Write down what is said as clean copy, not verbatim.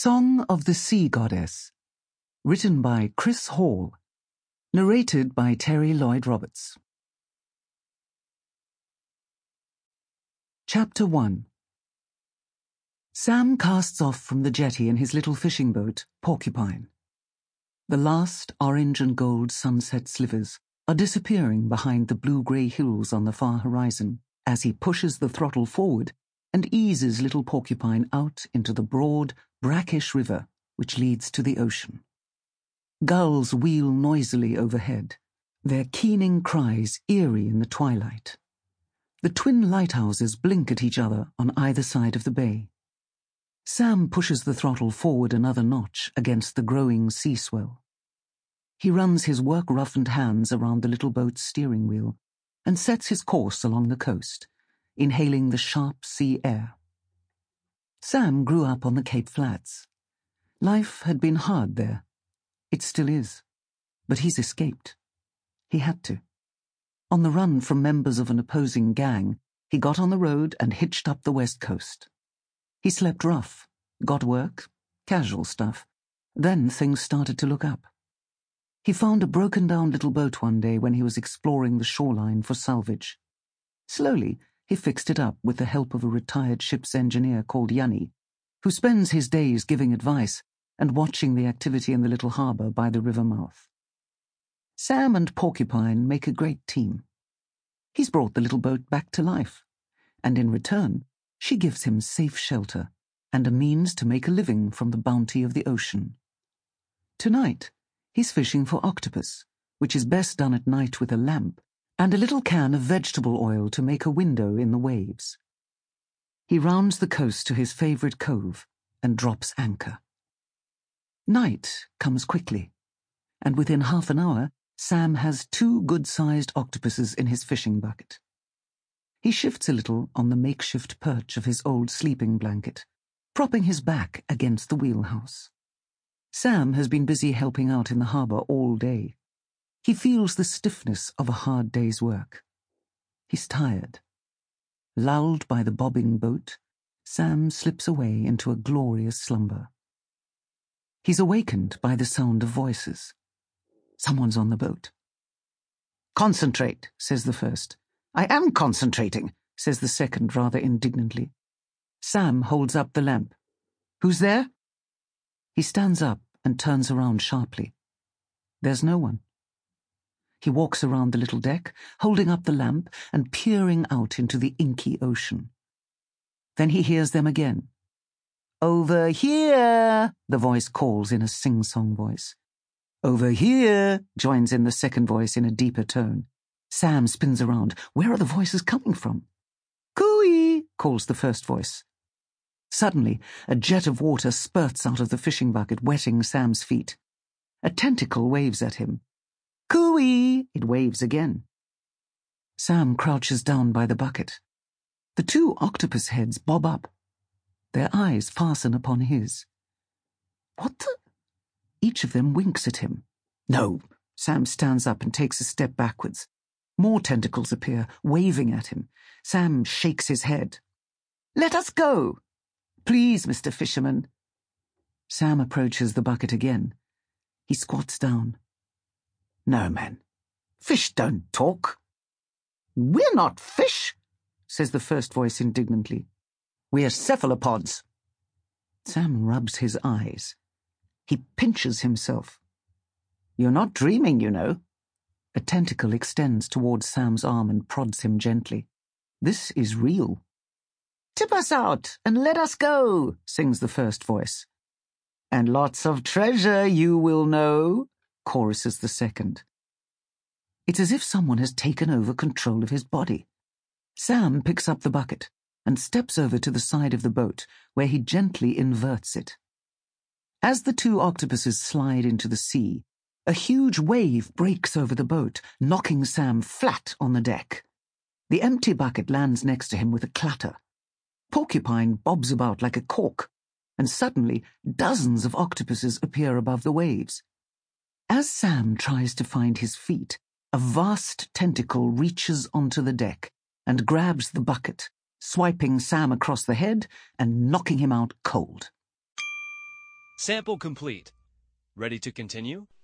Song of the Sea Goddess, written by Chris Hall, narrated by Terry Lloyd Roberts. Chapter 1. Sam casts off from the jetty in his little fishing boat, Porcupine. The last orange and gold sunset slivers are disappearing behind the blue-grey hills on the far horizon as he pushes the throttle forward and eases little Porcupine out into the broad, brackish river which leads to the ocean. Gulls wheel noisily overhead, their keening cries eerie in the twilight. The twin lighthouses blink at each other on either side of the bay. Sam pushes the throttle forward another notch against the growing sea swell. He runs his work-roughened hands around the little boat's steering wheel and sets his course along the coast, inhaling the sharp sea air. Sam grew up on the Cape Flats. Life had been hard there. It still is. But he's escaped. He had to. On the run from members of an opposing gang, he got on the road and hitched up the west coast. He slept rough, got work, casual stuff. Then things started to look up. He found a broken-down little boat one day when he was exploring the shoreline for salvage. Slowly, he fixed it up with the help of a retired ship's engineer called Yanni, who spends his days giving advice and watching the activity in the little harbour by the river mouth. Sam and Porcupine make a great team. He's brought the little boat back to life, and in return, she gives him safe shelter and a means to make a living from the bounty of the ocean. Tonight, he's fishing for octopus, which is best done at night with a lamp and a little can of vegetable oil to make a window in the waves. He rounds the coast to his favourite cove and drops anchor. Night comes quickly, and within half an hour, Sam has 2 good-sized octopuses in his fishing bucket. He shifts a little on the makeshift perch of his old sleeping blanket, propping his back against the wheelhouse. Sam has been busy helping out in the harbour all day. He feels the stiffness of a hard day's work. He's tired. Lulled by the bobbing boat, Sam slips away into a glorious slumber. He's awakened by the sound of voices. Someone's on the boat. "Concentrate," says the first. "I am concentrating," says the second rather indignantly. Sam holds up the lamp. "Who's there?" He stands up and turns around sharply. There's no one. He walks around the little deck, holding up the lamp and peering out into the inky ocean. Then he hears them again. "Over here," the voice calls in a sing-song voice. "Over here," joins in the second voice in a deeper tone. Sam spins around. Where are the voices coming from? "Cooey," calls the first voice. Suddenly, a jet of water spurts out of the fishing bucket, wetting Sam's feet. A tentacle waves at him. "Cooey," it waves again. Sam crouches down by the bucket. The 2 octopus heads bob up. Their eyes fasten upon his. What the? Each of them winks at him. No! Sam stands up and takes a step backwards. More tentacles appear, waving at him. Sam shakes his head. "Let us go! Please, Mr. Fisherman." Sam approaches the bucket again. He squats down. "No, man. Fish don't talk." "We're not fish," says the first voice indignantly. "We're cephalopods." Sam rubs his eyes. He pinches himself. "You're not dreaming, you know." A tentacle extends towards Sam's arm and prods him gently. This is real. "Tip us out and let us go," sings the first voice. "And lots of treasure you will know," choruses the second. It's as if someone has taken over control of his body. Sam picks up the bucket and steps over to the side of the boat, where he gently inverts it. As the 2 octopuses slide into the sea, a huge wave breaks over the boat, knocking Sam flat on the deck. The empty bucket lands next to him with a clatter. Porcupine bobs about like a cork, and suddenly dozens of octopuses appear above the waves. As Sam tries to find his feet, a vast tentacle reaches onto the deck and grabs the bucket, swiping Sam across the head and knocking him out cold. Sample complete. Ready to continue?